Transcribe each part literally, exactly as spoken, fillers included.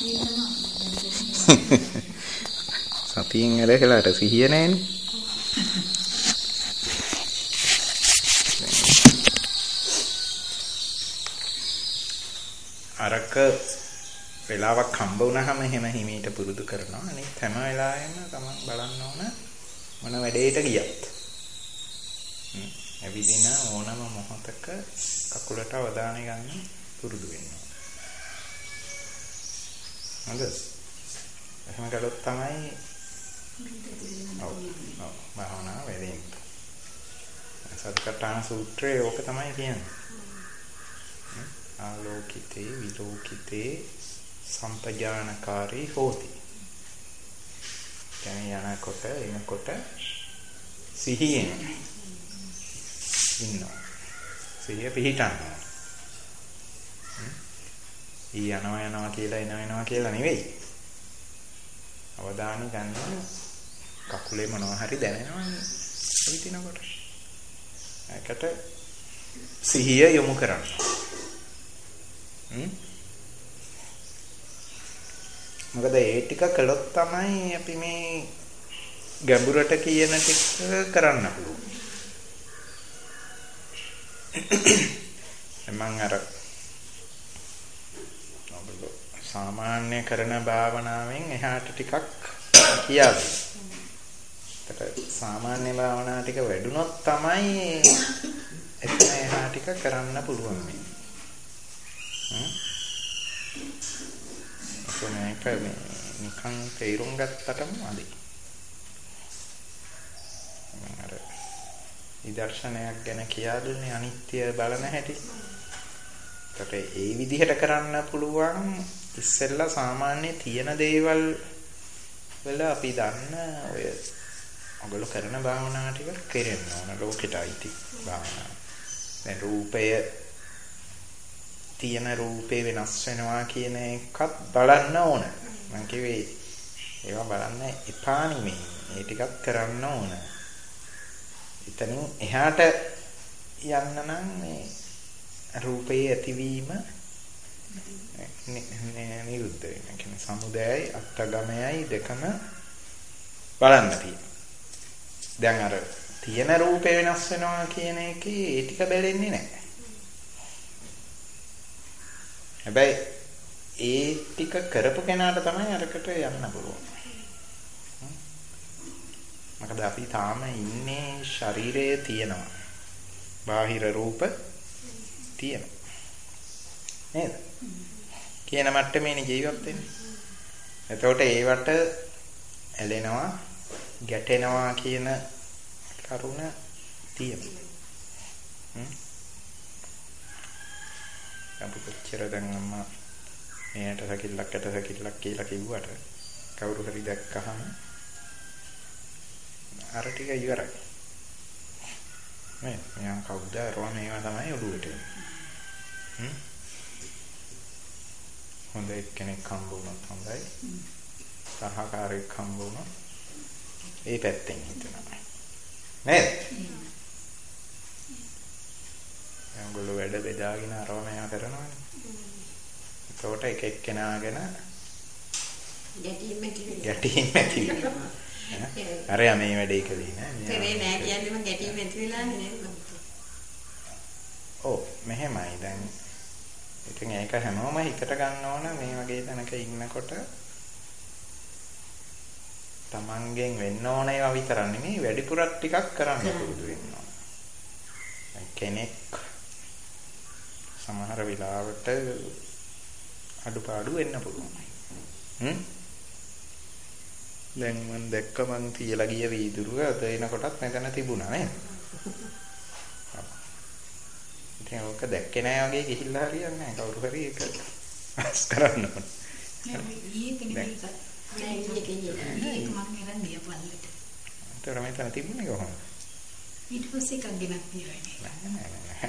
සතියෙන් ඇරෙලාට සිහිය නැහැනේ. අරක වෙලාවක් හම්බ වුණාම එහෙම හිමීට පුරුදු කරනවා. අනිත් හැම වෙලාවෙම තමන් බලන්න ඕන මොන වැඩේට ගියත්. ඇවිදින ඕනම මොහොතක කකුලට අවධානය ගන්න පුරුදු වෙන්න ඕන. හරිද? එහෙම කළොත් තමයි ඔව් ඔව් භාවනාව වෙන්නේ. සත්‍යඨාන සූත්‍රයේ ඕක තමයි කියන්නේ. ආලෝකිතේ විලෝකිතේ සම්පජානකාරී හෝති. කියන්නේ යනකොට එනකොට සිහියෙන් ඉන්නවා. සිහිය පිහිටනවා. ඊ යනවා යනවා කියලා එනවා එනවා කියලා නෙවෙයි. අවධානය ගන්න කකුලේ මොනවා හරි දැනෙනවනේ. හිටිනකොට. ඒකට සිහිය යොමු කරන්න. හ්ම් මොකද ඒ ටික කළොත් තමයි අපි මේ ගැඹුරට කියන ටික කරන්න පුළුවන්. මම අර සාමාන්‍ය කරන භාවනාවෙන් එහාට ටිකක් කියා දෙන්න. ඒකට සාමාන්‍ය භාවනා ටික වැඩුණොත් තමයි එතන එහා ටික කරන්න පුළුවන් වෙන්නේ. හ්ම් මේක නිකන් තේරුම් ගත්තටම අදී. මම අර විදර්ශනයක් ගැන කියා දුන්නේ අනිත්‍ය බලන හැටි. ඒකට ඒ විදිහට කරන්න පුළුවන් ඉස්සෙල්ලා සාමාන්‍ය තියෙන දේවල් වල අපි දන්න ඔය ඔයගොල්ලෝ කරන භාවනා ටික කෙරෙන්න ඕන ලෝකෙට අයිති භාවනා. දැන් රූපය තියෙන රූපේ වෙනස් වෙනවා කියන එකත් බලන්න ඕන. මම කිව්වේ ඒවා බලන්න එපා නෙමෙයි. ඒ ටිකක් කරන්න ඕන. එතනින් එහාට යන්න නම් මේ රූපේ ඇතිවීම නිරුද්ධ වෙනවා. කියන්නේ සමුදයයි අත්ගමයයි දෙකම බලන්න තියෙනවා. දැන් අර තියෙන රූපේ වෙනස් වෙනවා කියන එකේ ඒ ටික බැලෙන්නේ නැහැ. හැබැයි ඒ ටික කරපු කෙනාට තමයි අරකට යන්න පුළුවන්. මොකද අපි තාම ඉන්නේ ශරීරයේ තියෙනවා. බාහිර රූප තියෙනවා. නේද? කියන මට්ටමේ ජීවත් වෙන්නේ. එතකොට ඒවට ඇලෙනවා, ගැටෙනවා කියන කරුණ තියෙනවා. හ්ම් අපි කොච්චර දැන් අම්මා මෙයට සකිල්ලක් ඇට සකිල්ලක් කියලා කිව්වට කවුරු හරි දැක්කහම අර ටික ඉවරයි. මේ මෙයා කවුද? අරවා මේවා තමයි ඔළුවට එන්නේ. හ්ම් හොඳ එක්කෙනෙක් හම්බ වුණොත් හොඳයි. සහකාරයෙක් හම්බ වුණොත් ඒ පැත්තෙන් හිතනවා. නේද? ඒගොල්ලෝ වැඩ බෙදාගෙන අරව මේවා කරනවානේ. ඒකට එක එක්කෙනා ගැන ගැටීම් ඇති වෙනවා. ගැටීම් ඇති වෙනවා. අරයා මේ වැඩේ කළේ නෑ. කරේ නෑ කියන්නේම ගැටීම් ඇති වෙලා නේද? ඔව් මෙහෙමයි දැන්. ඉතින් ඒක හැමෝම හිතට ගන්න ඕන මේ වගේ තැනක ඉන්නකොට තමන්ගෙන් වෙන්න ඕන ඒවා විතරක් නෙමෙයි වැඩිපුරක් ටිකක් කරන්න පුරුදු වෙන්න ඕන. කෙනෙක් සමහර වෙලාවට අඩුපාඩු වෙන්න පුළුවන්. හ්ම් දැන් මම දැක්ක මං තියලා ගිය වීදුරුව අද එනකොටත් මෙතන තිබුණා නේද? ඉතින් ඔක දැක්කේ නෑ වගේ ගිහිල්ලා හරියන්නේ නෑ. කවුරු හරි ඒක අස් කරන්න ඕන. නෑ ඊයේ කෙනෙක් නෑ ඊයේ කෙනෙක් මම නේද නියපල්ලට. ඒතර මෙතන තිබුණේ කොහොමද? ඊට පස්සේ එකක් ගෙනත් තියවන්නේ.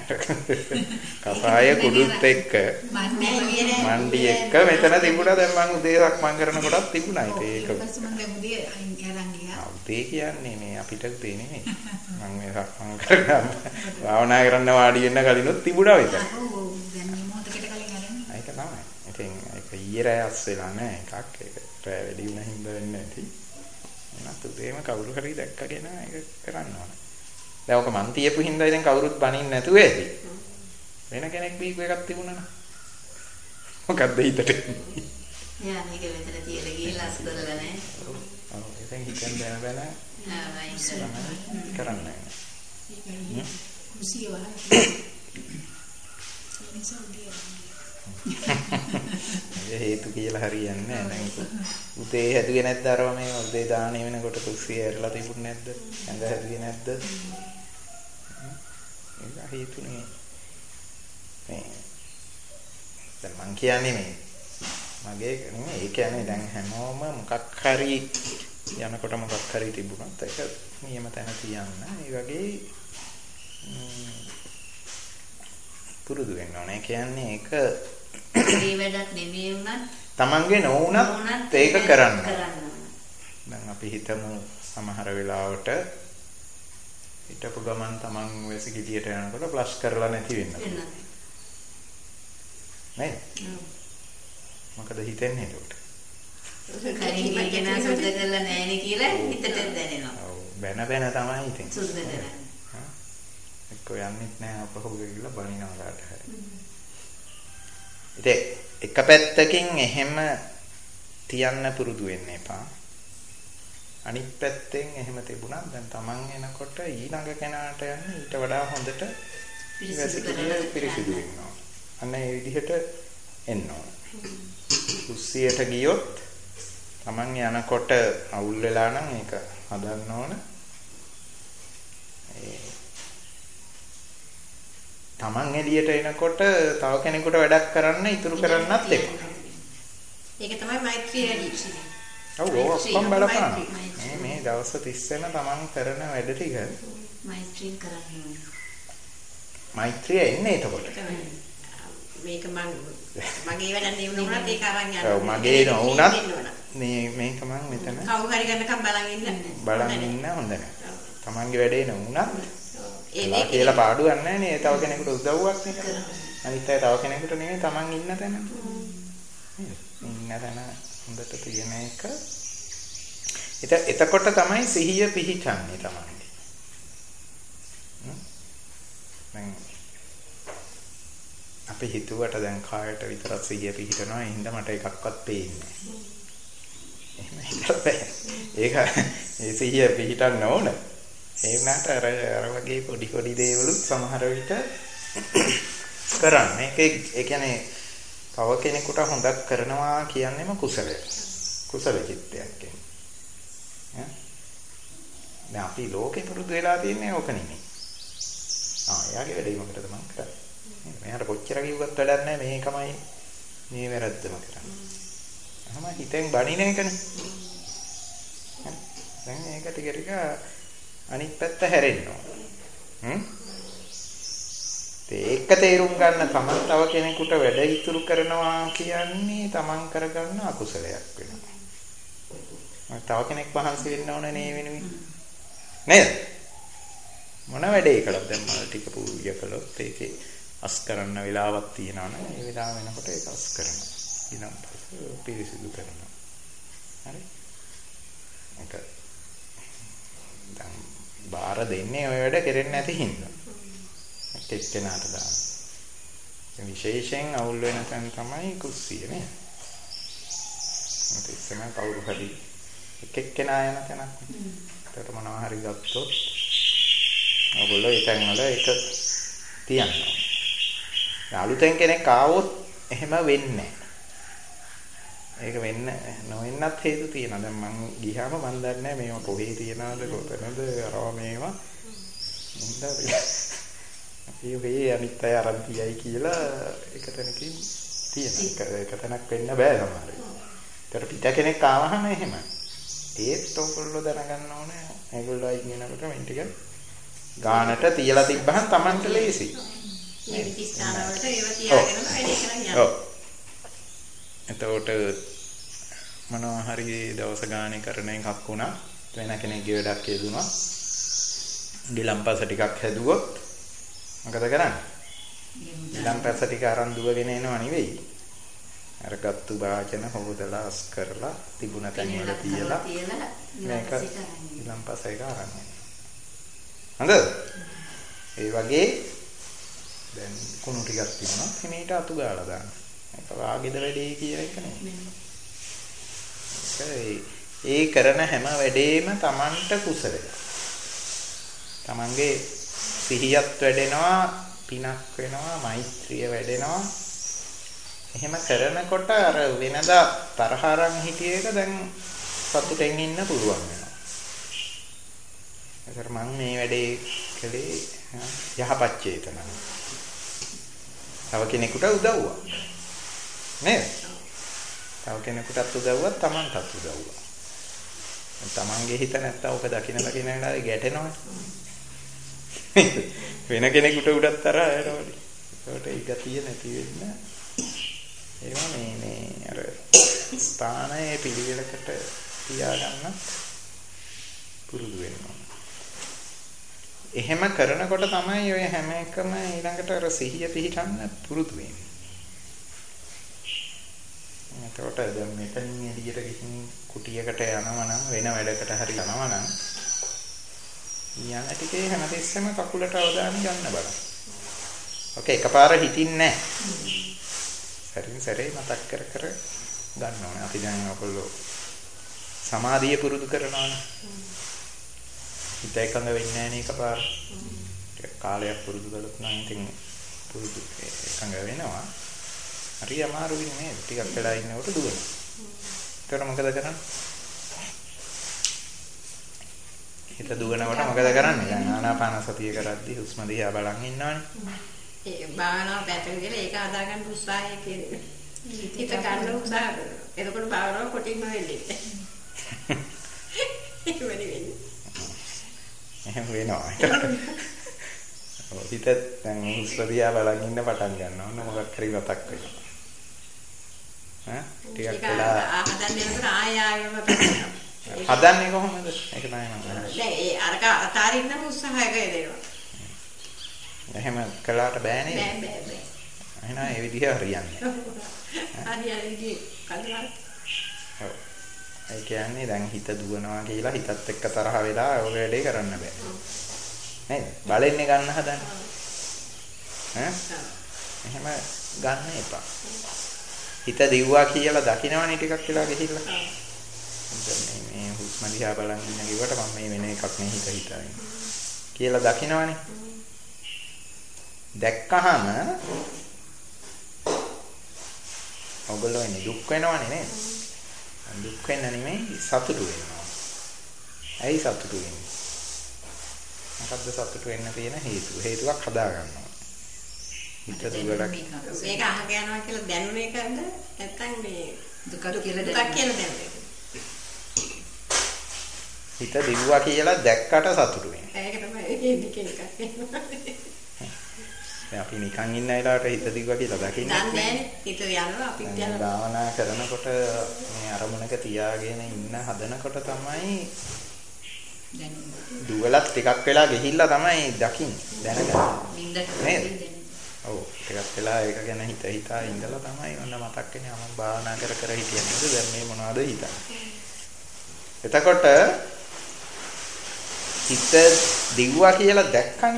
කසාය කුඩුත් එක්ක මණ්ඩි එක්ක මෙතන තිබුණා. දැන් මම උදේ සක්මන් කරනකොටත් තිබුණා. ඒක ඊපස්සේ මම දැන් උදේ අරන් ගියා. උදේ කියන්නේ මේ අපිට උදේ නෙමෙයි. මම මේ සක්මන් කරගෙන භාවනා කරන්න වාඩි වෙන්න කලිනුත් තිබුණා විතර. ඔව් දැන් මේ මොහොතකට කලින් අරන්. ඒක තමයි. ඉතින් ඒක ඊයේ රෑ අස් වෙලා නැහැ එකක්. ඒක රෑ වැඩි වුණා හින්දා වෙන්නේ නැති. එනත් උදේම කවුරු හරි දැක්කගෙන ඒක කරන්න ඕන. දැන් ඔක මන් තියපු හින්දා ඉතින් කවුරුත් බනින්න නැතුව ඇති. වෙන කෙනෙක් බීපු එකක් තිබුණා නා. මොකක්ද හිතට එන්නේ? යා මේක මෙතන තියලා ගිහලා අස් කරලා නැහැ. ඔව් ඉතින් හිතෙන් බැන බැන ආ වයින් කරන්නේ. කුසිය වහලා. ඒ හේතු කියලා හරියන්නේ නැහැ. දැන් උදේ හැදුවේ නැද්ද අරව මේ උදේ දාහනේ වෙනකොට කුස්සිය ඇරලා තිබුණේ නැද්ද? ඇඟ හැදුවේ නැද්ද? ඒක හේතුනේ. මේ දැන් මං කියන්නේ මේ මගේ නෙමෙයි ඒ කියන්නේ දැන් හැමෝම මොකක් හරි යනකොට මොකක් හරි තිබුණත් ඒක නියම තැන තියන්න. ඒ වගේ පුරුදු වෙන්න ඕනේ. කියන්නේ ඒක ඒ වැඩක් නෙමෙයි වුණත් තමන්ගේ නොවුනත් ඒක කරන්න. දැන් අපි හිතමු සමහර වෙලාවට හිටපු ගමන් තමන් වැසිකිළියට යනකොට ෆ්ලෂ් කරලා නැති වෙන්න. නේද? මොකද හිතන්නේ එතකොට? කරින් කියන සුද්ධ කරලා නැහැනේ කියලා හිතට දැනෙනවා. ඔව් බැන බැන තමයි හිතෙන්නේ. සුද්ධ කරන්නේ. හා එක්ක යන්නෙත් නැහැ අපහු ගිහලා බනිනවා කාට හරි. ඉතින් එක පැත්තකින් එහෙම තියන්න පුරුදු වෙන්න එපා. අනිත් පැත්තෙන් එහෙම තිබුණා දැන් Taman එනකොට ඊළඟ කෙනාට යන්නේ ඊට වඩා හොඳට පිරිසිදු වෙනවා. අන්න ඒ විදිහට එන්න ඕන. කුස්සියට ගියොත් Taman යනකොට අවුල් වෙලා නම් ඒක හදන්න ඕන. ඒ Taman එළියට එනකොට තව කෙනෙකුට වැඩක් කරන්න ඉතුරු කරන්නත් එපා. ඒක තමයි මෛත්‍රිය වැඩි. ඔව් ඔක්කොම බලපන්. මේ මේ දවස් තිස්සෙම Taman කරන වැඩ ටික මෛත්‍රිය කරන්න ඕනේ. මෛත්‍රිය එන්නේ එතකොට. මේක මම මගේ වැඩක් නෙවෙුණාත් ඒක අරන් යන්න. ඔව් මගේ නොවුණත් මේ මේක මම මෙතන කවුරු හරි ගන්නකම් බලන් ඉන්න. බලන් ඉන්න හොඳ නැහැ. Tamanගේ වැඩේ නොවුණත් ඒලා කියලා පාඩුවක් නැහැ නේ. තව කෙනෙකුට උදව්වක් නේ. අනිත් අය තව කෙනෙකුට නෙවෙයි Taman ඉන්න තැන. ඉන්න තැන හොඳට තියෙන එක. එතකොට තමයි සිහිය පිහිටන්නේ Tamanගේ. දැන් අපි හිතුවට දැන් කායට විතරක් සිහිය පිහිටනවා. ඒ හින්දා මට එකක්වත් පේන්නේ නැහැ. එහෙම හිතලා බෑ. ඒක ඒ සිහිය පිහිටන්න ඕන. ඒ වුණාට අර අර වගේ පොඩි පොඩි දේවලුත් සමහර විට කරන්න. ඒක ඒ කියන්නේ තව කෙනෙකුට හොඳක් කරනවා කියන්නේම කුසලයක්. කුසල චිත්තයක් කියන්නේ. දැන් අපි ලෝකේ පුරුදු වෙලා තියන්නේ ඕක නෙමෙයි. ආ එයාගේ වැඩේ මොකටද මං කරන්නේ? මෙයාට කොච්චර කිව්වත් වැඩක් නැහැ මේකමයි මේ වැරද්දම කරන්නේ. අහම හිතෙන් බණින එකනේ. දැන් මේක ටික ටික අනිත් පැත්ත හැරෙන්න ඕන. හ්ම්. ඒක තේරුම් ගන්න තමන් තව කෙනෙකුට වැඩ ඉතුරු කරනවා කියන්නේ තමන් කරගන්න අකුසලයක් වෙනවා. තව කෙනෙක් වහන්සි වෙන්න ඕන නේ වෙනුවෙන්. නේද? මොන වැඩේ කළත් දැන් මම ටික පූජා කළොත් ඒකේ අස් කරන්න වෙලාවක් තියෙනවා නේ. ඒ වෙලාව වෙනකොට ඒක අස් කරනවා. ඊනම් පස්සේ පිරිසිදු කරනවා. හරි? ඒක දැන් බාර දෙන්නේ ඔය වැඩ කෙරෙන්නේ නැති හින්දා. එක්කෙනාට දාන්න. ඒ විශේෂයෙන් අවුල් වෙන තැන තමයි කුස්සිය නේ. මත ඉස්සම කවුරු හරි එක්කෙනා යන තැනක්. ඒකට මොනවා හරි ගත්තොත් ඔයගොල්ලෝ ඒ තැන් වල ඒක තියනවා. අලුතෙන් කෙනෙක් ආවොත් එහෙම වෙන්නේ නැහැ. ඒක වෙන්න නොවෙන්නත් හේතු තියෙනවා. දැන් මං ගියාම මන් දන්නේ නැහැ මේවා කොහේ තියනවද කොතනද අරව මේවා. මුන්දා අපි ඔහේ අනිත් අය අරන් තියයි කියලා එක තැනකින් තියෙනවා. එක තැනක් වෙන්න බෑ සමහර වෙලාවට. ඒතර පිට කෙනෙක් ආවහම එහෙම. ඒත් ඔයගොල්ලෝ දැනගන්න ඕනේ. ඒගොල්ලෝ අයින් වෙනකොට මෙන් ටික ගානට තියලා තිබ්බහම Tamanට ලේසි. මේ විස්තර වලට ඒව තියාගෙන වැඩේ කරන් යන්න. ඔව්. එතකොට මොනවා හරි දවස ගානේ කරන එකක් වුණා වෙන කෙනෙක්ගේ වැඩක් හේතුණා ගිලම්පස ටිකක් හැදුවොත් මොකද කරන්නේ? ගිලම්පස ටික අරන් දුවගෙන එනවා නෙවෙයි. අර ගත්තු වාචන හොදලා අස් කරලා තිබුණ තැන් වල තියලා මේක ඊළම්පස එක අරන් යනවා. හොඳද? ඒ වගේ දැන් කුණු ටිකක් තිබුණා හිමීට අතු ගාලා දාන්න. ඒක වාගෙද වැඩේ කියන එක නෙමෙයි. ඒ කරන හැම වැඩේම Tamanට කුසලයක්. Tamanගේ සිහියත් වැඩෙනවා, පිනක් වෙනවා, මෛත්‍රිය වැඩෙනවා. එහෙම කරනකොට අර වෙනදා තරහරන් හිටිය එක දැන් සතුටෙන් ඉන්න පුළුවන් වෙනවා. ඒතර මම මේ වැඩේ කළේ යහපත් චේතනාව. තව කෙනෙකුට උදව්වක්. නේද? තව කෙනෙකුටත් උදව්වක්, Tamanටත් උදව්වක්. තමන්ගේ හිත නැත්තම් ඔක දකින්න දකින්න වෙලාවේ ගැටෙනවා. වෙන කෙනෙකුට උඩත් තරහ යනවලු. ඒකට ඒ ගතිය නැති වෙන්න ඒවා මේ මේ අර ස්ථානයේ පිළිවෙලකට තියාගන්න පුරුදු වෙන්න ඕන. එහෙම කරනකොට තමයි ඔය හැම එකම ඊළඟට අර සිහිය පිහිටන්න පුරුදු වෙන්නේ. එතකොට දැන් මෙතනින් එළියට ගිහින් කුටියකට යනවා නම් වෙන වැඩකට හරි යනවා නම් යන ටිකේ හැමතිස්සෙම කකුලට අවධානය ගන්න බලන්න. ඔකේ එකපාර හිතින්නේ නැහැ. සරින් සරේ මතක් කර කර ගන්න ඕනේ. අපි දැන් ඔයගොල්ලෝ සමාධිය පුරුදු කරනවානේ. හිත එකඟ වෙන්නේ නැහැ නේ එකපාර. කාලයක් පුරුදු කළොත් නම් ඉතින් පුරුදු එකඟ වෙනවා. හරි අමාරුයි නේද? ටිකක් වෙලා ඉන්නකොට දුවනවා. ඒකට මොකද කරන්නේ? හිත දුවනකොට මොකද කරන්නේ? දැන් ආනාපාන සතිය කරද්දී හුස්ම දිහා බලන් ඉන්නවනේ. ඒ භාවනාව පැත්තට දාලා ඒක අදා ගන්න උත්සාහය කියන්නේ. හිත ගන්න උත්සාහ කරනවා. එතකොට භාවනාව කොටින්ම වෙන්නේ. ඒක වෙන්නේ. එහෙම වෙනවා. හිත දැන් හුස්ම දිහා බලන් ඉන්න පටන් ගන්නවා. ඔන්න මොකක් හරි මතක් වෙනවා. ඈ ටිකක් වෙලා හදන්නේ නේද ආය ආයම තමයි. හදන්නේ කොහොමද? ඒක තමයි මම. දැන් ඒ අරක අතාරින්න උත්සාහය කරේනවා. එහෙම කළාට බෑ නේද? බෑ බෑ බෑ. එහෙනම් ඒ විදිහ හරියන්නේ. හරියන්නේ කඩලා. ඔව්. ඒ කියන්නේ දැන් හිත දුවනවා කියලා හිතත් එක්ක තරහ වෙලා ඔය වැඩේ කරන්න බෑ. නේද? බලෙන්නේ ගන්න හදන්නේ. ඈ? එහෙම ගන්න එපා. හිත දිව්වා කියලා දකින්නවනේ ටිකක් වෙලා ගිහිල්ලා. මේ මේ හුස්ම දිහා බලන් ඉන්න කිව්වට මම මේ වෙන එකක් නේ හිත හිතා ඉන්නේ කියලා දකින්නවනේ. දැක්කහම ඔයගොල්ලෝ එන්නේ දුක් වෙනවනේ නේද? දුක් වෙන්න නෙමෙයි සතුටු වෙනවා. ඇයි සතුටු වෙන්නේ? මොකද්ද සතුටු වෙන්න තියෙන හේතුව? හේතුවක් හදා ගන්නවා. හිත දුවලා මේක අහක යනවා කියලා දැනුන එකද නැත්නම් මේ දුක කියලා දැනුන හිත දිව්වා කියලා දැක්කට සතුටු වෙනවා. ඒක තමයි ඒ දෙකෙන් එකක්. දැන් අපි නිකන් ඉන්න වෙලාවට හිත දිව්වා කියලා දකින්නේ නැහැ. හිත යනවා අපිත් යනවා. භාවනා කරනකොට මේ අරමුණක තියාගෙන ඉන්න හදනකොට තමයි දුවලත් ටිකක් වෙලා ගිහිල්ලා තමයි දකින්නේ දැනගන්නේ. නේද? ඔව් ටිකක් වෙලා ඒක ගැන හිත හිතා ඉඳලා තමයි ඔන්න මතක් වෙන්නේ මම භාවනා කර කර හිටියේ නේද දැන් මේ මොනවද හිතන්නේ. එතකොට හිත දිව්වා කියලා දැක්කනේ.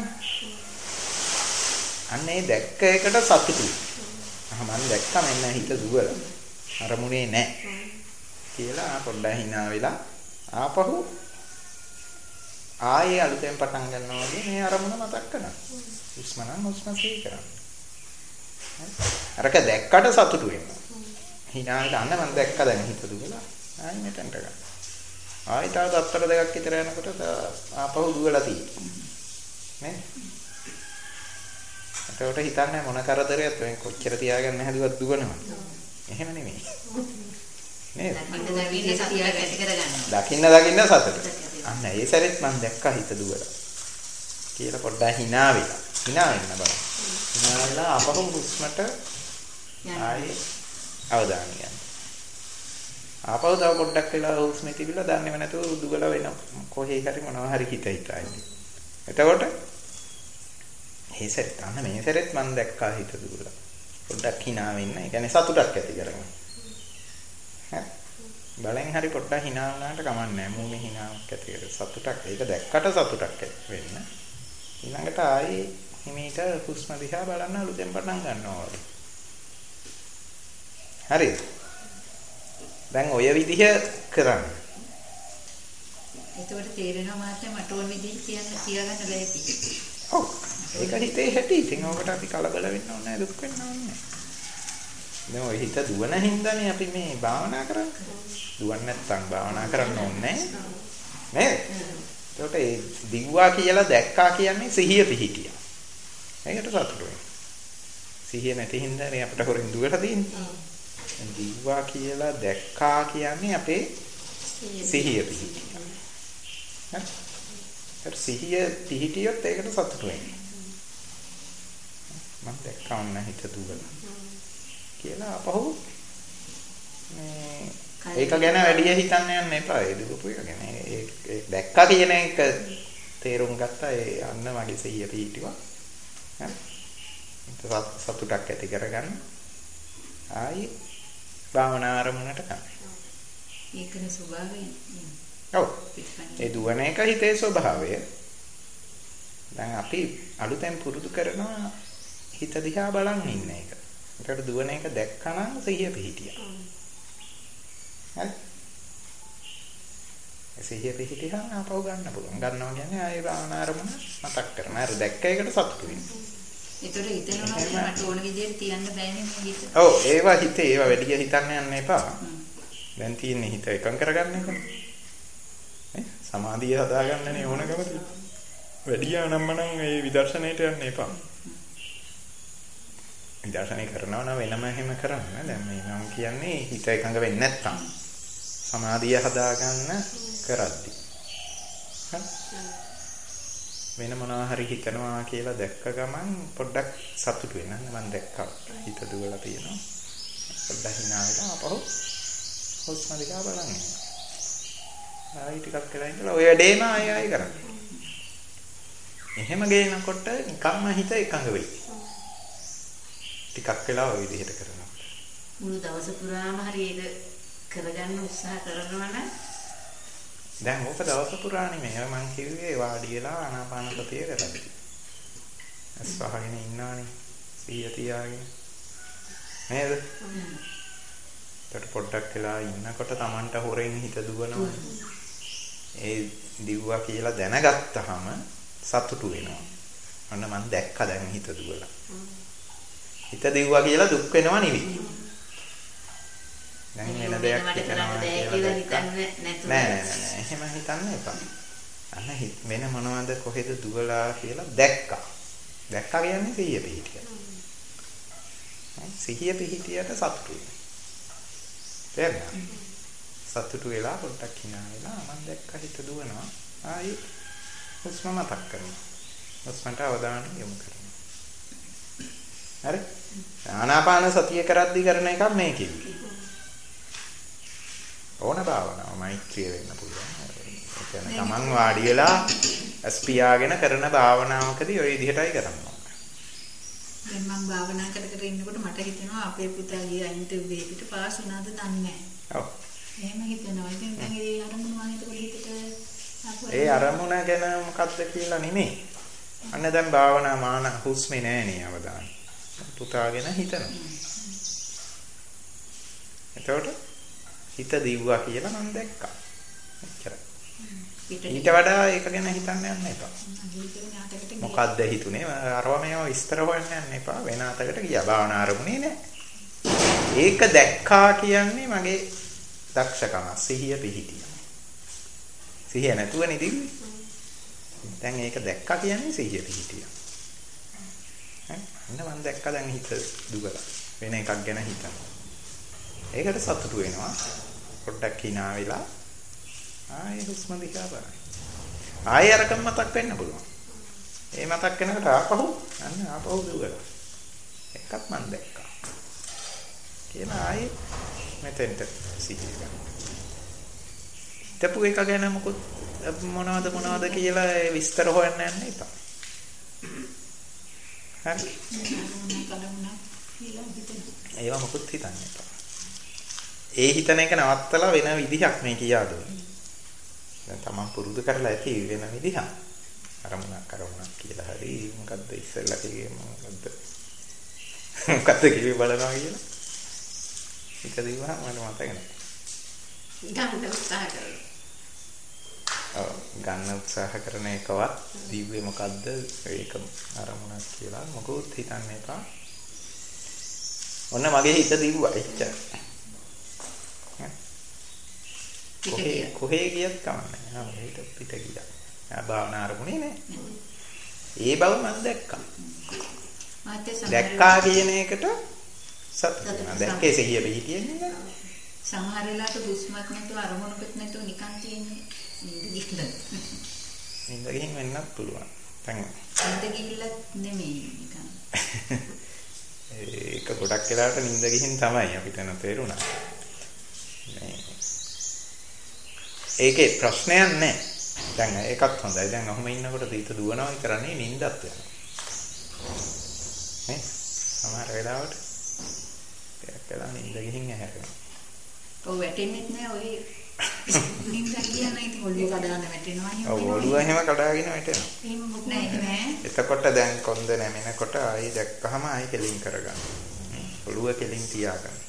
අන්න ඒ දැක්ක එකට සතුටුයි. අහ මම දැක්කම එන්න හිත දුවලා. අරමුණේ නැහැ. කියලා පොඩ්ඩක් hina වෙලා ආපහු ආයේ අලුතෙන් පටන් ගන්නවා වගේ මේ අරමුණ මතක් කරගන්න. හුස්ම නම් හුස්ම සිහි කරන්න. අරක දැක්කට සතුටු වෙනවා. hina වෙලා අන්න මම දැක්ක දැන් හිත දුවලා ආයෙ මෙතනට ගන්න. ආයෙ තව තත්තර දෙකක් විතර යනකොට ආපහු දුවලා තියෙනවා. නේ? ඒකට හිතන්නේ මොන කරදරයක් මේ කොච්චර තියාගන්න හැදුවත් දුවනවා. එහෙම නෙමෙයි. නේද? දකින්න දකින්න සතුට. අන්න ඒ සැරෙත් මම දැක්කා හිත දුවලා. කියලා පොඩ්ඩක් hina වෙලා. hina වෙන්න බලන්න. hina වෙලා අපහු හුස්මට ආයේ අවධානය යන්න. ආපහු තව පොඩ්ඩක් වෙලා හුස්ම තිබිලා දන්නේම නැතුව දුවලා වෙන කොහේ හරි මොනවා හරි හිත හිතා ඉන්නේ. එතකොට මේ සැරේත් අන්න මේ සැරේත් මම දැක්කා හිත දුවලා. පොඩ්ඩක් hina වෙන්න. ඒ කියන්නේ සතුටක් ඇති කරගන්න. හරි. බලෙන් හරි පොඩ්ඩක් hina වුණාට කමක් නැහැ. මූණේ hinaවක් ඇති කර සතුටක්. ඒක දැක්කට සතුටක් වෙන්න. ඊළඟට ආයේ හිමීට හුස්ම දිහා බලන්න අලුතෙන් පටන් ගන්නවා වගේ. හරිද? දැන් ඔය විදිහ කරන්න. එතකොට තේරෙනවා මාත්‍ය මට ඕන විදිහට කියන්න කියාගන්න බැහැ කිව්වේ. ඔව්. ඒක හිතේ හැටි. ඉතින් ඕකට අපි කලබල වෙන්න ඕනේ නැහැ, දුක් වෙන්න ඕනේ නැහැ. දැන් ඔය හිත දුවන හින්දානේ අපි මේ භාවනා කරන්නේ. දුවන්නේ නැත්නම් භාවනා කරන්න ඕනේ නැහැ. නේද? ඒකට ඒ දිව්වා කියලා දැක්කා කියන්නේ සිහිය පිහිටියා. ඒකට සතුටු වෙනවා. සිහිය නැති හින්දානේ අපිට හොරින් දුවලා තියෙන්නේ. දිව්වා කියලා දැක්කා කියන්නේ අපේ සිහිය පිහිටියා. හරි? ඒ සිහිය පිහිටියොත් ඒකට සතුටු වෙනවා. මම දැක්කා වුණා හිත දුවලා. කියලා අපහු මේ ඒක ගැන වැඩි හිතන්න යන්න එපා. ඒ දුවපු එක ගැන. ඒ දැක්කා කියන එක තේරුම් ගත්තා. ඒ අන්න මගේ සිහිය පිහිටිවා. හරි? ඒක සතුටක් ඇති කරගන්න. ආයි භාවනා ආරමුණට ගන්න. ඒකනේ ස්වභාවය. ඔව්. ඒ දුවන එක හිතේ ස්වභාවය. දැන් අපි අලුතෙන් පුරුදු කරනවා හිත දිහා බලන් ඉන්න එක. ඒකට දුවන එක දැක්කනම් සිහිය පිහිටියා. හරි? සිහිය පිහිටියා අපව ගන්න පුළුවන්. ගන්නවා කියන්නේ ආයේ භාවනා ආරමුණ මතක් කරනවා. අර දැක්ක එකට සතුටු වෙනවා. ඒතර හිතෙනවා මට ඕන විදිහට තියන්න බෑනේ මේ හිත. ඔව් ඒවා හිතේ ඒවා වැඩි හිතන්න යන්න එපා. දැන් තියෙන්නේ හිත එකඟ කරගන්න එකනේ. ඈ සමාධිය හදාගන්නනේ ඕනකම තියෙන්නේ. වැඩි ආනම්මනම් ඒ විදර්ශනයට යන්න එපා. විදර්ශනය කරනවා නම් වෙනම එහෙම කරන්න. දැන් මේ නම් කියන්නේ හිත එකඟ වෙන්නේ නැත්තම් සමාධිය හදාගන්න කරද්දි. හරි? වෙන මොනවා හරි හිතනවා කියලා දැක්ක ගමන් පොඩ්ඩක් සතුටු වෙන්න. මම දැක්කා හිත දුවලා තියෙනවා. පොඩ්ඩක් hina වෙලා අපහු හුස්ම දිහා බලන්න. ආයි ටිකක් වෙලා ඉඳලා ඔය වැඩේම ආයෙ ආයෙ කරන්න. එහෙම ගේනකොට නිකම්ම හිත එකඟ වෙයි. ටිකක් වෙලා ඔය විදිහට කරනවා. මුළු දවස පුරාම හරි ඒක කරගන්න උත්සාහ කරනවා නම් දැන් ඕක දවස පුරානේ මේ මම කිව්වේ වාඩි වෙලා ආනාපාන සතිය කරද්දි. අස් වහගෙන ඉන්නානේ සිහිය තියාගෙන. නේද? ඊට පොඩ්ඩක් වෙලා ඉන්නකොට Tamanට හොරෙන් හිත දුවනවා. ඒ දිව්වා කියලා දැනගත්තාම සතුටු වෙනවා. අන්න මම දැක්ක දැන් හිත දුවලා. හිත දිව්වා කියලා දුක් වෙනවා නෙවෙයි. දැන් වෙන දෙයක් හිතනවා කියලා හිතන්නේ නැතුව නෑ නෑ නෑ එහෙම හිතන්න එපා. අන්න වෙන මොනවද කොහෙද දුවලා කියලා දැක්කා. දැක්කා කියන්නේ සිහිය පිහිටිය. සිහිය පිහිටියට සතුටු වෙනවා. තේරෙනවද? සතුටු වෙලා පොඩ්ඩක් hina වෙලා මම දැක්ක හිත දුවනවා. ආයි හුස්ම මතක් කරනවා. හුස්මට අවධානය යොමු කරනවා. හරි? ආනාපාන සතිය කරද්දී කරන එකක් මේ කිව්වේ. ඕන භාවනාව මෛත්‍රිය වෙන්න පුළුවන්. ඒ කියන්නේ තමන් වාඩි වෙලා ස්පියාගෙන කරන භාවනාවකදී ওই විදිහටයි කරන්න ඕනේ. දැන් මම භාවනා කර කර ඉන්නකොට මට හිතෙනවා අපේ පුතා ගියා ඉන්ටර්විව් එකට පාස් වුණාද දන්නේ නැහැ. ඔව්. එහෙම හිතෙනවා. ඉතින් දැන් ඒ අරමුණ මම හිතකොට හිතට ඒ අරමුණ ගැන මොකද්ද කියලා නෙමෙයි. අන්න දැන් භාවනා මාන හුස්මේ නෑනේ අවදාන. පුතාගෙන හිතනවා. එතකොට හිත දිව්වා කියලා මම දැක්කා. එච්චරයි. ඊට වඩා ඒක ගැන හිතන්න යන්න එපා. මොකද්ද හිතුනේ? අරව මේව විස්තර හොයන්න යන්න එපා. වෙන අතකට ගියා. භාවනා ආරමුණේ නෑ. ඒක දැක්කා කියන්නේ මගේ දක්ෂකම සිහිය පිහිටිය. සිහිය නැතුව නෙදින්නේ. දැන් ඒක දැක්කා කියන්නේ සිහිය පිහිටිය. හරි? අන්න මම දැක්කා දැන් හිත දුවලා. වෙන එකක් ගැන හිතනවා. ඒකට සතුටු වෙනවා. පොඩ්ඩක් hina වෙලා ආයෙ හුස්ම දිහා බලන්න. ආයෙ අරකම මතක් වෙන්න පුළුවන්. ඒ මතක් වෙනකොට ආපහු අන්න ආපහු දුවලා. එකක් මම දැක්කා. කියලා ආයෙ මෙතෙන්ට සිහිය ගන්න. තපු එක ගැන මොකද මොනවද මොනවද කියලා විස්තර හොයන්න යන්න එපා. හරි. ඒවා මොකද හිතන්න එපා. ඒ හිතන එක නවත්තලා වෙන විදිහක් මේ කියා දුන්නේ. දැන් තමන් පුරුදු කරලා ඇති වෙන විදිහ. අරමුණක් අරමුණක් කියලා හරි මොකද්ද ඉස්සෙල්ලා කිව්වේ මොකද්ද? මොකද්ද කිව්වේ බලනවා කියලා. එක දිවහම මට මතක නැහැ. ගන්න උත්සාහ කරනවා. ඔව් ගන්න උත්සාහ කරන එකවත් දිව්වේ මොකද්ද? ඒක අරමුණක් කියලා මොකොත් හිතන්න එපා. ඔන්න මගේ හිත දිව්වා එච්චර. කොහේ කොහේ ගියත් කමන්නේ. ආ හිත පිට ගියා. ආ භාවනා අරමුණේ නෑ. ඒ බව මම දැක්කා. දැක්කා කියන එකට සතුටු වෙනවා. දැක්කේ සිහිය පිහිටියෙන්නේ නෑ. සමහර වෙලාවට හුස්මක් නැතුව අරමුණකුත් නැතුව නිකන් තියෙන්නේ. නින්ද ගිහිල්ලා. නින්ද ගිහින් වෙන්නත් පුළුවන්. දැන් නින්ද ගිහිල්ලත් නෙමෙයි නිකන්. ඒක ගොඩක් වෙලාවට නින්ද ගිහින් තමයි අපිට තේරුණා. මේ ඒකේ ප්‍රශ්නයක් නැහැ. දැන් ඒකත් හොඳයි. දැන් ඔහොම ඉන්නකොට හිත දුවනවා විතරනේ නින්දත් යනවා. නේ? සමහර වෙලාවට ටිකක් වෙලා නින්ද ගිහින් ඇහැරෙනවා. ඔව් වැටෙන්නෙත් නෑ ඔය නින්ද කියන ඉතින් ඔළුව කඩාගෙන වැටෙනවා එහෙම. ඔව් ඔළුව එහෙම කඩාගෙන වැටෙනවා. එහෙම මොකක් නෑ නෑ. එතකොට දැන් කොන්ද නැමෙනකොට ආයි දැක්කහම ආයි කෙලින් කරගන්න. ඔළුව කෙලින් තියාගන්න.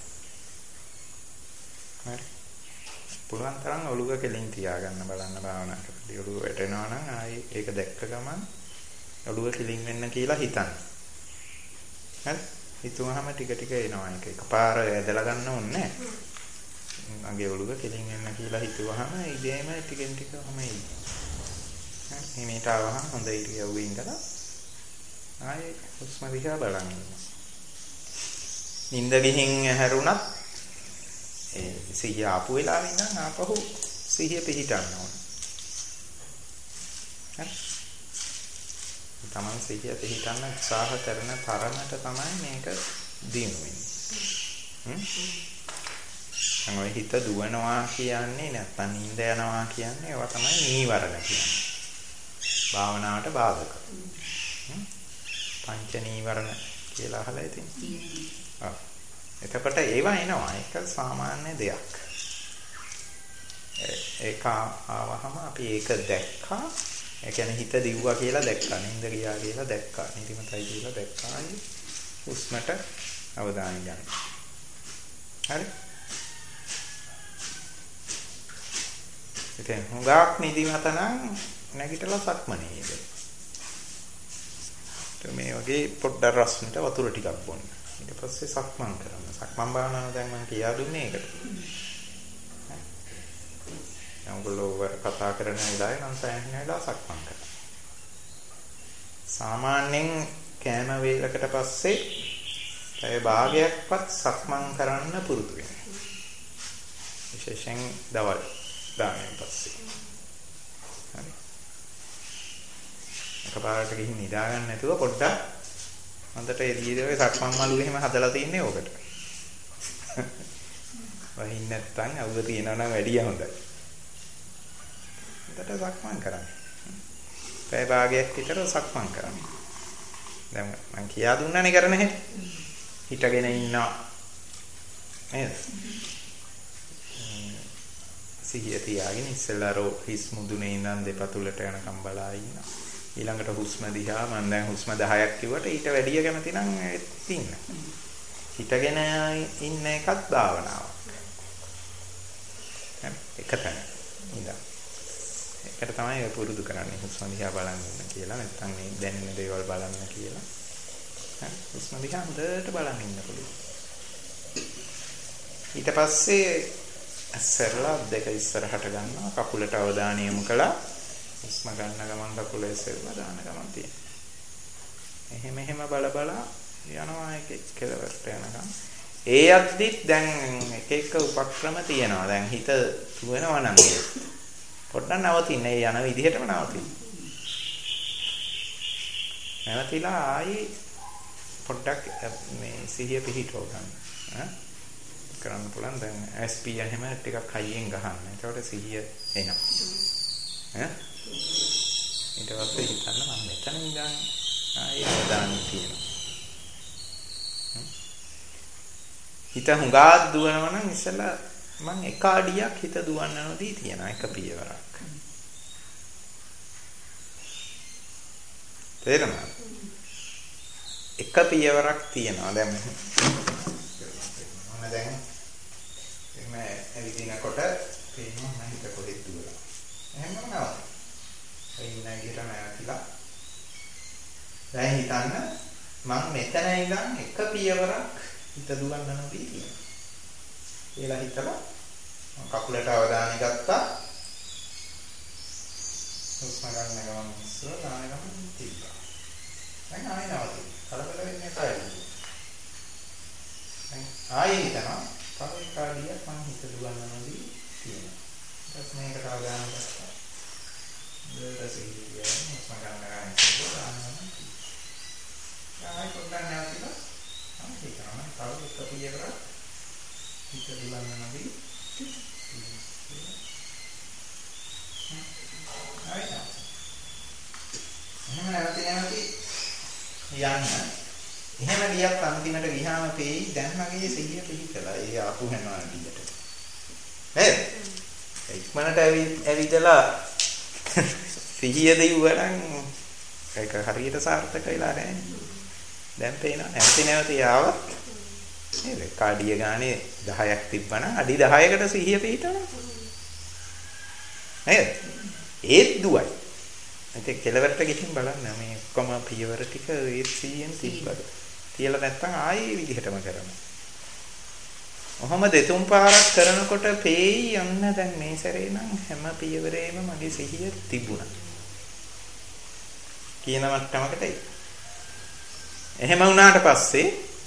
හරි. පුළුවන් තරම් ඔළුව කෙලින් තියාගන්න බලන්න භාවනා කරද්දී ඔළුව වැටෙනවා නම් ආයි ඒක දැක්ක ගමන් ඔළුව කෙලින් වෙන්න කියලා හිතන්න. හරි? හිතුවහම ටික ටික එනවා ඒක. එකපාර ඇදලා ගන්න ඕනේ නැහැ. මගේ ඔළුව කෙලින් වෙන්න කියලා හිතුවහම ඉදීම ටිකෙන් ටික ඔහම එයි. හරි? මේට ආවහම හොඳ ඉරියව්වේ ඉඳලා ආයි හුස්ම දිහා බලන්න. නිින්ද ගිහින් හැරුණත් ඒ සිහිය ආපු වෙලාවෙ ඉඳන් ආපහු සිහිය පිහිටන්න ඕන. හරි? තමන් සිහිය පිහිටන්න උත්සාහ කරන තරමට තමයි මේක දිනු වෙන්නේ. හ්ම්? අනෝයි හිත දුවනවා කියන්නේ නැත්නම් නිින්ද යනවා කියන්නේ ඒවා තමයි නීවරණ කියන්නේ. භාවනාවට බාධක. හ්ම්? පංච නීවරණ කියලා අහලා ඉතින්. ඔව්. එතකොට ඒවා එනවා. ඒක සාමාන්‍ය දෙයක්. ඒක ආවහම අපි ඒක දැක්කා. ඒ කියන්නේ හිත දිව්වා කියලා දැක්කා. නින්ද ගියා කියලා දැක්කා. නිදිමතයි කියලා දැක්කා. හුස්මට අවධානය ගන්න. හරි? ඉතින් හුඟක් නිදිමත නම් නැගිටලා සක්මනේ ඉන්න. මේ වගේ පොඩ්ඩක් රස්නට වතුර ටිකක් බොන්න. ඊට පස්සේ සක්මන් කරන්න. සක්මන් භාවනාව දැන් මම කියා දුන්නේ ඒකට. ඔයගොල්ලෝ කතා කරන වෙලාවේ නම් සෑහෙන වෙලා සක්මන් කරනවා. සාමාන්‍යයෙන් කෑම වේලකට පස්සේ පැය භාගයක්වත් සක්මන් කරන්න පුරුදු වෙන්න. විශේෂයෙන් දවල් දාගෙන පස්සේ. හරි. එකපාරට ගිහින් නිදා ගන්න නැතුව පොඩ්ඩක් හොඳට එළියේ සක්මන් මළුවේ එහෙම හදලා තින්නේ ඕකට. වහින් නැත්තම් අවුව තියනවා නම් වැඩිය හොඳයි. හොඳට සක්මන් කරන්න. පැය භාගයක් විතර සක්මන් කරන්න. දැන් මම කියා දුන්නානේ කරන හැටි. හිටගෙන ඉන්නවා. නේද? සිහිය තියාගෙන ඉස්සෙල්ලා රෝ හිස් මුදුනේ ඉඳන් දෙපතුලට යනකම් බලා ඉන්නවා. ඊළඟට හුස්ම දිහා මම දැන් හුස්ම දහයක් කිව්වට ඊට වැඩිය කැමති නම් ඉන්න. හිටගෙන ඉන්න එකත් භාවනාවක්. එක තැන ඉඳන්. ඒකට තමයි ඔය පුරුදු කරන්නේ හුස්ම දිහා බලන්න ඉන්න කියලා. නැත්නම් මේ දැනෙන දේවල් බලන්න කියලා. හරි හුස්ම දිහා හොඳට බලන් ඉන්න පුළුවන්. ඊට පස්සේ ඇස්සරලා දෙක ඉස්සරහට ගන්නවා. කකුලට අවධානය යොමු කළා. හුස්ම ගන්න ගමන් කකුල එසෙල්ලා දාන ගමන් තියෙනවා. එහෙම එහෙම බල බල යනවා එක කෙලවරට යනකම්. ඒ අද්දිත් දැන් එක එක උපක්‍රම තියෙනවා. දැන් හිත තුවනවා නම් පොඩ්ඩක් නවතින්න. ඒ යන විදිහටම නවතින්න. නැවතිලා ආයි පොඩ්ඩක් මේ සිහිය පිහිටව ගන්න. ඈ කරන්න පුළුවන්. දැන් එස් පී එහෙම ටිකක් හයියෙන් ගහන්න. ඒකට සිහිය එනවා. ඈ ඊට පස්සේ හිතන්න මම මෙතන ඉඳන් ආයෙ අවධානය තියෙනවා. හිත හුඟා දුවනවා නම් ඉස්සෙල්ලා මං එක අඩියක් හිත දුවන්න නොදී තියන එක පියවරක්. තේරෙනවද? එක පියවරක් තියනවා දැන් මම දැන් එහම ඇවිදිනකොට පේනවා මම හිත කොහෙද දුවලා. එහෙම නෑ. ඒ නැගිට නැතිලා. දැන් හිතන්න මම මෙතන ඉඳන් එක පියවරක් හිත දුවන්න නොදී තියනවා. කියලා හිතලා කකුලට අවධානය ගත්තා. හුස්ම ගන්න ගමන් ඉස්සර දාන ගමන් තිබ්බා. දැන් ආයෙ නවතියි. කලබල වෙන්නේ නැහැ. දැන් ආයෙ හිතනවා තව එක කාඩියක් මම හිත දුවන්න නොදී තියෙනවා. ඊට මේකට අවධානය ගත්තා. දෙයට සිහිය හුස්ම ගන්න ගමන් ඉස්සර දාන ගමන් තිබ්බා. ආයෙ පොඩ්ඩක් නැවතිලා මම හිතනවා තව එක පියවරක් හිත දුවන්න නොදී එහෙම නැවති නැවති යන්න. එහෙම ගියත් අන්තිමට ගියාම තේයි දැන් මගේ සිහිය පිහිටලා ඒ ආපු වෙනවා දිගට. නේද? ඉක්මනට ඇවිදලා සිහිය දෙවුවනම් ඒක හරියට සාර්ථක වෙලා නැහැ. දැන් පේනවා නැවති නැවති ආවත් නේද? කාඩිය ගානේ දහයක් තිබ්බනම් අඩි දහයකට සිහිය පිහිටනවා. නේද? ඒත් දුවයි. ඒක කෙලවරට ගිහින් බලන්න මේ ඔක්කොම පියවර ටික ඒ සිහියෙන් තිබ්බද? කියලා නැත්තම් ආයේ විදිහටම කරනවා. ඔහම දෙතුන් පාරක් කරනකොට පේයි යන්න දැන් මේ සැරේ නම් හැම පියවරේම මගේ සිහිය තිබුණා. කියන මට්ටමකට එයි. එහෙම වුණාට පස්සේ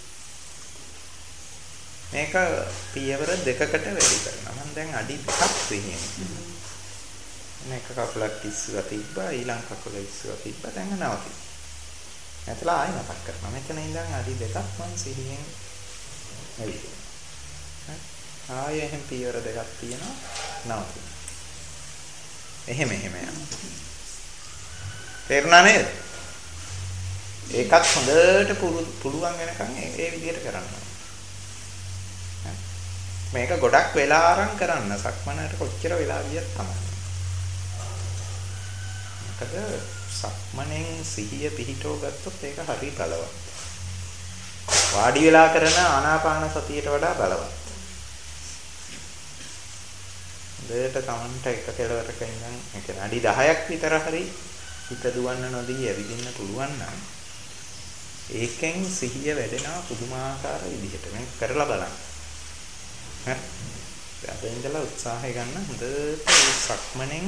මේක පියවර දෙකකට වැඩි කරනවා. මම දැන් අඩි දෙකක් සිහියෙන්. මේක කකුලක් ඉස්සුවා තිබ්බා ඊළඟ කකුල ඉස්සුවා තිබ්බා දැන් නවතියි. නැතලා ආයෙ මතක් කරනවා. මෙතන ඉඳන් අඩි දෙකක් මම සිහියෙන් ඇවිදිනවා. ආයෙ එහෙම පියවර දෙකක් තියෙනවා නවතියි. එහෙම එහෙම යනවා. තේරුණා නේද? ඒකත් හොඳට පුළුවන් වෙනකන් ඒ විදිහට කරන්න. මේක ගොඩක් වෙලා අරන් කරන්න සක්මනට කොච්චර වෙලා ගියත් තමයි. මොකද සක්මනේ සිහිය පිහිටව ගත්තොත් ඒක හරි බලවත්. වාඩි වෙලා කරන ආනාපාන සතියට වඩා බලවත්. දෙයට තමන්ට එක කෙලවරක ඉඳන් ඒ කියන්නේ අඩි දහයක් විතර හරි හිත දුවන්න නොදී ඇවිදින්න පුළුවන් නම් ඒකෙන් සිහිය වැඩෙනවා පුදුමාකාර විදිහට. මේක කරලා බලන්න. හරි. අද ඉඳලා උත්සාහය ගන්න හොඳට සක්මණෙන්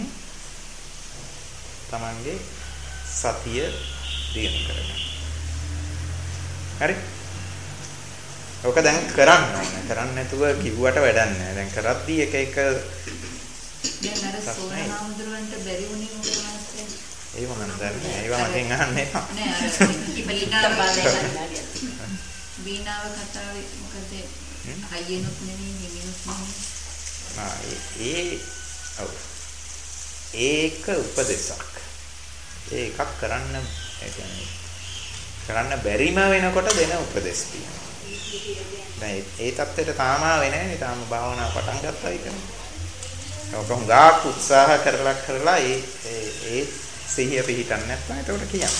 තමන්ගේ සතිය දියුණු කරගන්න. හරි. ඔක දැන් කරන්න ඕනේ. කරන්නේ නැතුව කිව්වට වැඩක් නැහැ. දැන් කරද්දී එක එක දැන් අර සෝනහාමුදුරන්ට බැරි වුණේ මොකද? ඒව මම දන්නේ. ඒව මගෙන් අහන්නේ නැහැ. නෑ අර ඉබලිනා බාලේ බීනාව කතාවේ මොකද හයියනොත් නෙමෙයි හිමිනොත් නෙමෙයි. ආ ඒ ඔව්. ඒක උපදේශක්. ඒ එකක් කරන්න ඒ කියන්නේ කරන්න බැරිම වෙනකොට දෙන උපදේශ තියෙනවා. දැන් ඒ தත්ත්වයට තාම ආවේ නැහැ නේ. තාම භාවනාව පටන් ගත්තා ඉතින්. ඔක හුඟක් උත්සාහ කරලා කරලා ඒ ඒ සිහිය පිහිටන්නේ නැත්නම් ඒකට කියන්න.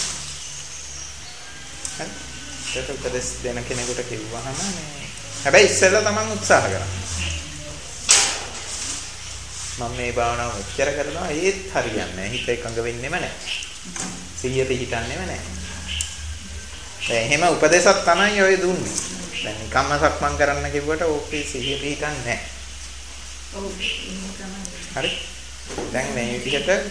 හරි. ඒක උපදෙස් දෙන කෙනෙකුට කිව්වහම මේ හැබැයි ඉස්සෙල්ලා තමන් උත්සාහ කරන්න. මම මේ භාවනාව මෙච්චර කරනවා ඒත් හරියන්නේ නැහැ. හිත එකඟ වෙන්නෙම නැහැ. සිහිය පිහිටන්නේම නැහැ. දැන් එහෙම උපදේශක් තමයි ඔය දුන්නේ. දැන් නිකම්ම සක්මන් කරන්න කිව්වට ඕකේ සිහිය පිහිටන්නේ නැහැ. ඔව් ඒක තමයි. හරි. දැන් මේ විදිහට මහත්ය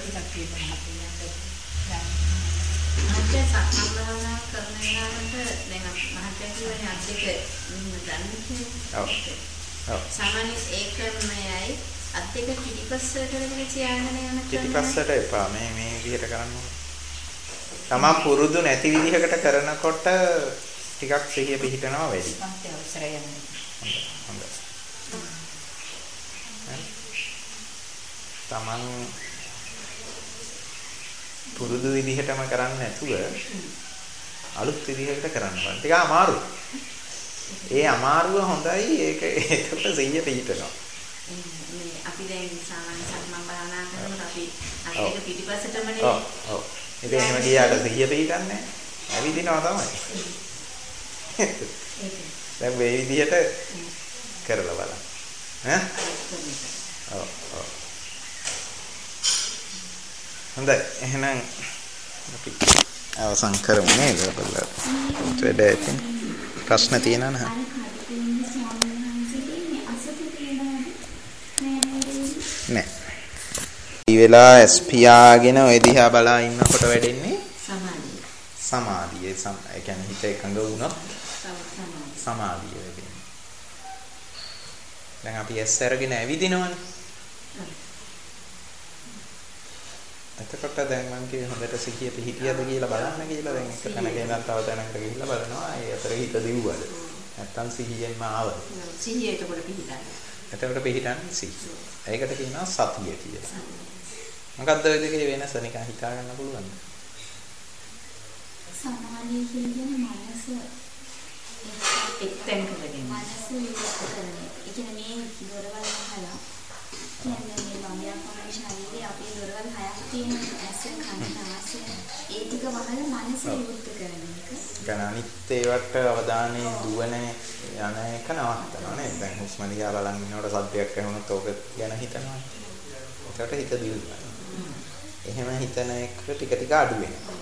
සක්මන් භාවනා කරන වෙලාවට දැන් මහත්ය කියන්නේ අත් දෙක මෙහෙම ගන්න කියන්නේ. ඔව්. ඔව්. සාමාන්‍ය ඒ ක්‍රමයයි අත් දෙක පිටිපස්සට කරගෙන තියාගෙන යන පිටිපස්සට එපා. මේ මේ විදිහට කරන්න ඕනේ. තමන් පුරුදු නැති විදිහකට කරනකොට ටිකක් සිහිය පිහිටනවා වැඩි. මහත්ය අවසරය යන්නේ. හොඳයි. තමන් පුරුදු විදිහටම කරන්නේ නැතුව අලුත් විදිහකට කරන්න බෑ. ටික අමාරුයි. ඒ අමාරුව හොඳයි. ඒක ඒකට සිහිය පිහිටනවා. මේ අපි දැන් සාමාන්‍ය සක්මන් භාවනා කරනකොට අපි අර ඒක පිටිපස්සටමනේ. ඔව් ඔව්. ඉතින් එහෙම ගියාට සිහිය පිටින්නේ නැහැ. ඇවිදිනවා තමයි. දැන් මේ විදිහට කරලා බලන්න. ඈ? ඔව් ඔව්. හොඳයි. එහෙනම් අපි අවසන් කරමු නේද බලලා. ඊට දෙන්න ප්‍රශ්න තියෙනවා නේද? නෑ. මේ වෙලාව එස් පියාගෙන ඔය දිහා බලා ඉන්නකොට වැඩෙන්නේ සමාධිය. සමාධිය. ඒ කියන්නේ හිත එකඟ වුණොත් සමාධිය වෙන්නේ. දැන් අපි එස් අරගෙන ඇවිදිනවනේ. එතකොට දැන් මම කියේ හොඳට සිහිය පිහිටියද කියලා බලන්න කියලා දැන් එක තැනක ඉඳන් තව තැනකට ගිහිල්ලා බලනවා. ඒ අතර හිත දිව්වද? නැත්තම් සිහියෙන්ම ආවද? සිහිය එතකොට පිහිටන්නේ. එතකොට පිහිටන්නේ සිහිය. ඒකට කියනවා සතිය කියලා. මොකද්ද ඔය දෙකේ වෙනස නිකන් හිතා ගන්න පුළුවන්ද? සමාධිය කියන්නේ මනස එක්තෙන් කරගෙන. මනස විවෘත කරන එක. ඒ කියන්නේ මේ දොරවල් වහලා කියන්නේ මේ මමියාකම ශරීරයේ අපේ දොරවල් හයක් තියෙනවා. ඇස, කන, නාසය. ඒ ටික වහලා මනස විවෘත කරන එක. ගණ අනිත් ඒවට අවධානය දුවන යන එක නවත්තනවා නේද? දැන් හුස්ම දිහා බලන් ඉන්නකොට සද්දයක් ඇහුනොත් ඕක ගැන හිතනවා. ඒකට හිත දියුණුවා. එහෙම හිතන එක ටික ටික අඩු වෙනවා.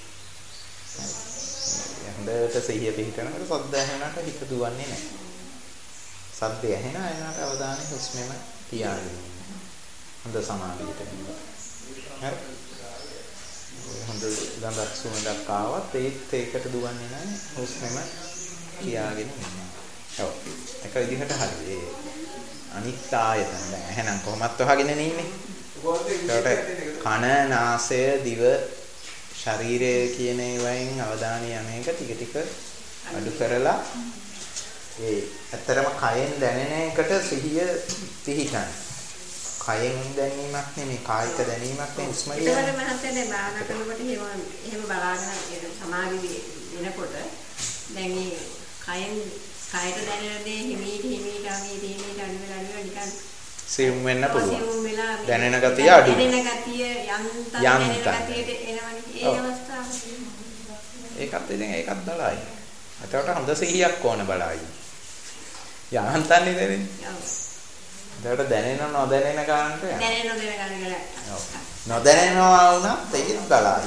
හොඳට සිහිය පිහිටනකොට සද්ද ඇහෙනකොට හිත දුවන්නේ නැහැ. සද්ද ඇහෙන අයනට අවධානය හුස්මෙම තියාගන්න. හොඳ සමාධියට එනවා. හරි. හොඳ ගඳක් සුවඳක් ආවත් ඒත් ඒකට දුවන්නේ නැහැ. හුස්මෙම තියාගෙන ඉන්නවා. ඔව්. ඒක විදිහට හරි. ඒ අනිත් ආයතන දැන් එහෙනම් කොහොමත් වහගෙන ඉන්නේ. ඒකට කන, නාසය, දිව, ශරීරය කියන ඒවායින් අවධානය යන්නේක ටික ටික අඩු කරලා ඒ ඇත්තරම කයෙන් දැනෙන එකට සිහිය පිහිටන්න. කයෙන් දැනීමක් නෙමෙයි කායික දැනීමක් නෙමෙයි උස්ම කියන්නේ. ඒකට මහත්තයා දැන් භාවනා කරනකොට එහෙම එහෙම බලාගෙන සමාධි වෙනකොට දැන් මේ කයෙන් කයට දැනෙන දේ හිමීට හිමීට අමීට හිමීට අඩු වෙලා අඩු වෙලා නිකන් සියුම් වෙන්න පුළුවන්. සියුම් වෙලා දැනෙන ගතිය අඩු. දැනෙන ගතිය යන්තම් දැනෙන ගතියට එනවනේ. ඒ අවස්ථාව. ඒකත් ඉතින් ඒකත් බලයි. එතකොට හොඳ සිහියක් ඕන බලයි. යන්තන්නේ දැනෙන්නේ. ඔව්. ඒකට දැනෙන නොදැනෙන කාන්ට යනවා. දැනෙන නොදැනෙන කාන්ට. ඔව්. නොදැනෙනවා වුණත් ඒකත් බලයි.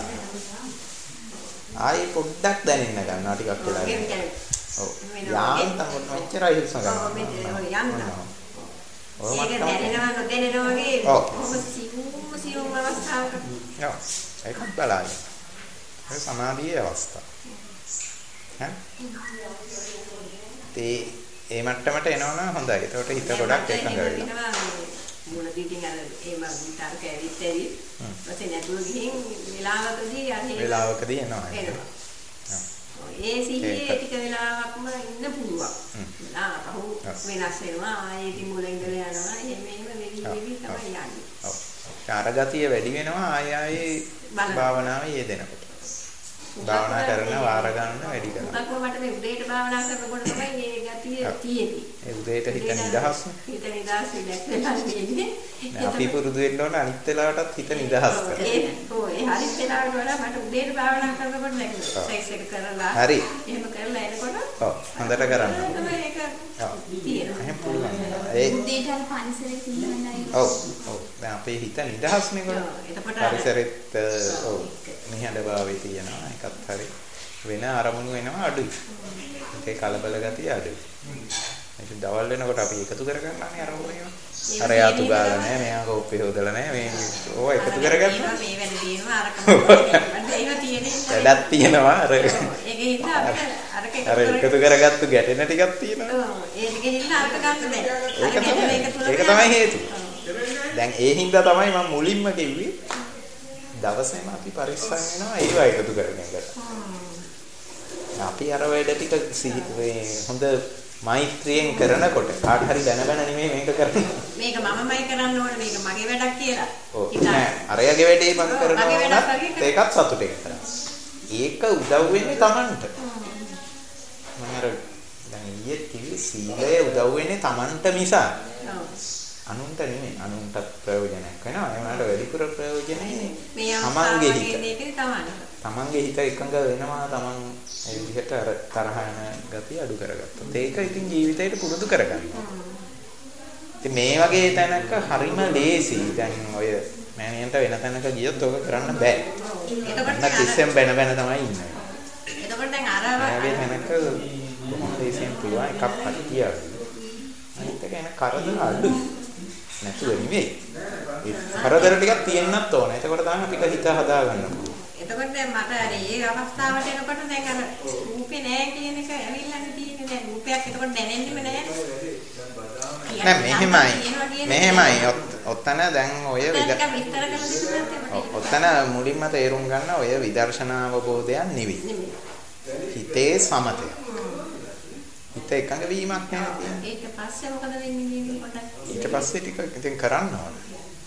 ආයේ පොඩ්ඩක් දැනෙන්න ගන්නවා ටිකක් වෙලා. ඔව්. යාන්තම් මෙච්චරයි හිස්ස ගන්නවා. ඔව් මෙච්චර යාන්තම්. ඒක දැනෙනවා නොදැනෙනවා වගේ කොහොම සිවුම් සිවුම් අවස්ථාවක. ඔව්. ඒකත් බලයි. ඒ සමාධියේ අවස්ථාව. හරි. ඒ ඒ මට්ටමට එනවනම් හොඳයි. ඒකට හිත ගොඩක් එකඟ වෙනවා. මොන දිටින් අර ඒ මම විතරක ඇවිත් ඇවි. ඊපස්සේ නැතුව ගිහින් වෙලාවකදී අර වෙලාවකදී එනවා. ඒ සිහියේ ටික වෙලාවක්ම ඉන්න පුළුවන්. ආ පහු වෙනස් වෙනවා. ආයේ ඉතින් මුලින් ඉඳලා යනවා. එහෙම එහෙම වෙවි වෙවි තමයි යන්නේ. ඔව්. කාර්යගතිය වැඩි වෙනවා ආය ආයේ භාවනාවේ යෙදෙනකොට. භාවනා කරන වාර ගන්න වැඩි කරනවා. මොකක්ද මට මේ උදේට භාවනා කරනකොට තමයි මේ ගතිය තියෙන්නේ. ඒ උදේට හිත නිදහස්. හිත නිදහස් රිලැක්ස් වෙලා ඉන්නේ. අපි පුරුදු වෙන්න ඕන අනිත් වෙලාවටත් හිත නිදහස් කරන්න. ඒ ඔව් ඒ හරිත් වෙලාවට වඩා මට උදේට භාවනා කරනකොට නැගිටිනවා. සෙක්ස් එක කරලා. හරි. එහෙම කරලා එනකොට ඔව් හොඳට කරන්න. තමයි ඒක තියෙනවා. එහෙම පුළුවන්. ඒ උදේට අර පරිසරෙත් ඉන්නවනේ. ඔව් ඔව්. දැන් අපේ හිත නිදහස්නේ කොට. පරිසරෙත් ඔව් නිහඬ භාවයේ තියෙනවා. ඒකත් හරි. වෙන අරමුණු වෙනවා අඩුයි. ඒකේ කලබල ගතිය අඩුයි. ඒක දවල් වෙනකොට අපි එකතු කරගන්නනේ අරමුණු ඒවා. අර යාතු ගාලා නැහැ, මෙයා කෝප්පේ හොදලා නැහැ, මේ ඕවා එකතු කරගන්නවා. මේ වැඩ තියෙනවා අරකම. ඒවා තියෙන්නේ. වැඩක් තියෙනවා අර. ඒකේ හින්දා අපිට අරක අර එකතු කරගත්තු ගැටෙන ටිකක් තියෙනවා. ඔව් ඒ ටිකේ හින්දා අරක ගන්න බැහැ. ඒක තමයි. ඒක තමයි හේතුව. දැන් ඒ හින්දා තමයි මම මුලින්ම කිව්වේ දවසේම අපි පරිස්සම් වෙනවා ඒවා එකතු කරගෙන එකට. අපි අර වැඩ ටික හොඳ මෛත්‍රියෙන් කරනකොට කාට හරි දැනගන්න නෙමෙයි මේක කරන්නේ. මේක මමමයි කරන්න ඕනේ මේක මගේ වැඩක් කියලා. ඔව් නෑ අරයාගේ වැඩේ මම කරනවා ඒකත් සතුටෙන් කරනවා. ඒක උදව් වෙන්නේ Tamanට. මම අර දැන් ඊයේ කිව්වේ සීලය උදව් වෙන්නේ Tamanට මිස. අනුන්ට නෙමෙයි අනුන්ට ප්‍රයෝජනයක් වෙනවා ඒ වුණාට වැඩිපුර ප්‍රයෝජනේ මේ තමන්ගේ හිත මේකේ තමයි තමන්ගේ හිත එකඟ වෙනවා තමන් ඒ විදිහට අර තරහ යන ගතිය අඩු කරගත්තොත් ඒක ඉතින් ජීවිතේට පුරුදු කරගන්නවා ඉතින් මේ වගේ තැනක හරිම ලේසි දැන් ඔය මෑණියන්ට වෙන තැනක ගියොත් ඔක කරන්න බෑ එතකොට කිසිම බැන බැන තමයි ඉන්නේ එතකොට දැන් අර වගේ තැනක කොහොමද ලේසියෙන් පුළුවන් එකක් හටියාවි අනිත් එක එන කරදර අඩුයි නැතුව නෙවෙයි. ඒ කරදර ටිකක් තියෙන්නත් ඕන. එතකොට තමයි අපිට හිත හදා ගන්න පුළුවන්. එතකොට දැන් මට අර ඒ අවස්ථාවට එනකොට දැන් අර රූපේ නෑ කියන එක ඇවිල්ලානේ තියෙන්නේ. දැන් රූපයක් එතකොට දැනෙන්නෙම නෑ. නෑ මෙහෙමයි. මෙහෙමයි. ඔතන දැන් ඔය ඔතන මුලින්ම තේරුම් ගන්න ඔය විදර්ශනා අවබෝධයක් නෙවෙයි. හිතේ සමතය. හිත එකඟ වීමක් නේ තියෙන්නේ. ඊට පස්සේ මොකද වෙන්නේ කියන්නේ පොඩ්ඩක්. ඊට පස්සේ ටික ඉතින් කරන්න ඕන.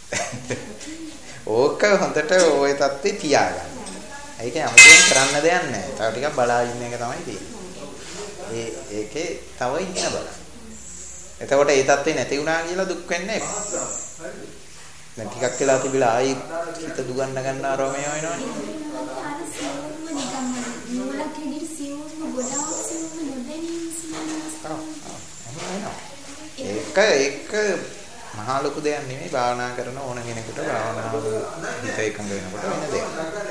ඕක හොඳට ওই தත්ත්වේ තියාගන්න. ඒක 아무තෙන් කරන්න දෙයක් නැහැ. තව ටිකක් බලා ඉන්න එක තමයි තියෙන්නේ. ඒ ඒකේ තව ඉන්න බලන්න. එතකොට ඒ தත්ත්වේ නැති වුණා කියලා දුක් වෙන්නේ නැහැ. දැන් ටිකක් වෙලා තිබිලා ආයි හිත දුගන්න ගන්නවා රෝමේ වෙනවනේ. ඒක ඒක මහා ලොකු දෙයක් නෙමෙයි භාවනා කරන ඕන කෙනෙකුට භාවනාව හිත එකඟ වෙනකොට වෙන දෙයක්.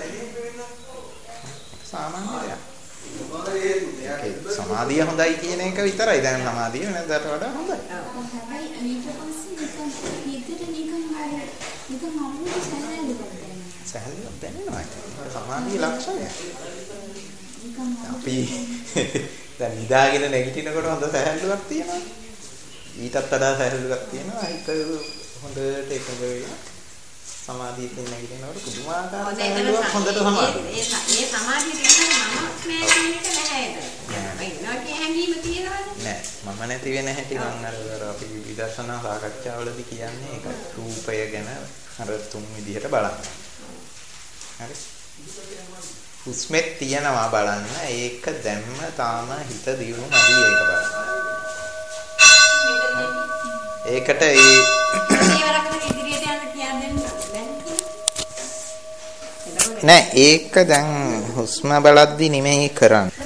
සාමාන්‍ය දෙයක්. ඒක සමාධිය හොඳයි කියන එක විතරයි. දැන් සමාධිය වෙනදාට වඩා හොඳයි. හැබැයි ඊට පස්සේ නිකන් හිතට නිකන් අර නිකන් අමුතු සැහැල්ලුවක් දැනෙනවා. සැහැල්ලුවක් දැනෙනවා. ඒක සමාධියේ ලක්ෂණය. අපි දැන් නිදාගෙන නැගිටිනකොට හොඳ සැහැල්ලුවක් තියෙනවා. ඊටත් වඩා සැහැල්ලුවක් තියෙනවා. හිත හොඳට එකඟ වෙලා සමාධියකින් නැගිටිනකොට පුදුමාකාර සැහැල්ලුවක් හොඳට සමාධිය. ඒ ඒ සමාධිය කියන්නේ මම නෑ කියන එක නැහැ ඒක. නෑ නෑ හැංගීම තියෙනවද? නෑ මම නැති වෙන හැටි මම අර අපි විදර්ශනා සාකච්ඡාවලදී කියන්නේ ඒක රූපය ගැන අර තුන් විදිහට බලන්න. හරි. හුස්මෙත් තියනවා බලන්න. ඒක දැම්ම තාම හිත දියුණු නැති ඒක බලන්න. ඒකට ඒ නෑ ඒක දැන් හුස්ම බලද්දි නෙමෙයි කරන්නේ.